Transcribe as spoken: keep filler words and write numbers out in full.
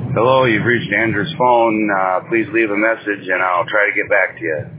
Hello, you've reached Andrew's phone. Uh, please leave a message and I'll try to get back to you.